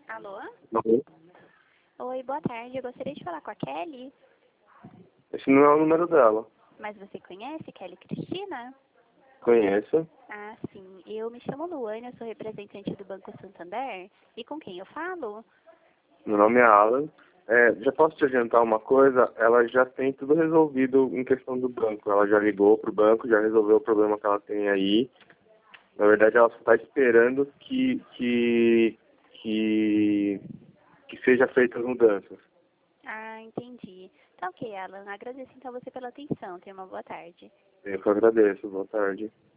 Alô? Alô? Oi, boa tarde. Eu gostaria de falar com a Kelly. Esse não é o número dela. Mas você conhece Kelly Cristina? Conheço. Ah, sim. Eu me chamo Luane, eu sou representante do Banco Santander. E com quem eu falo? Meu nome é Alan. Já posso te adiantar uma coisa? Ela já tem tudo resolvido em questão do banco. Ela já ligou pro banco, já resolveu o problema que ela tem aí. Na verdade, ela só está esperando que seja feitas as mudanças. Ah, entendi. Tá ok, Alan. Agradeço então você pela atenção. Tenha uma boa tarde. Eu que agradeço. Boa tarde.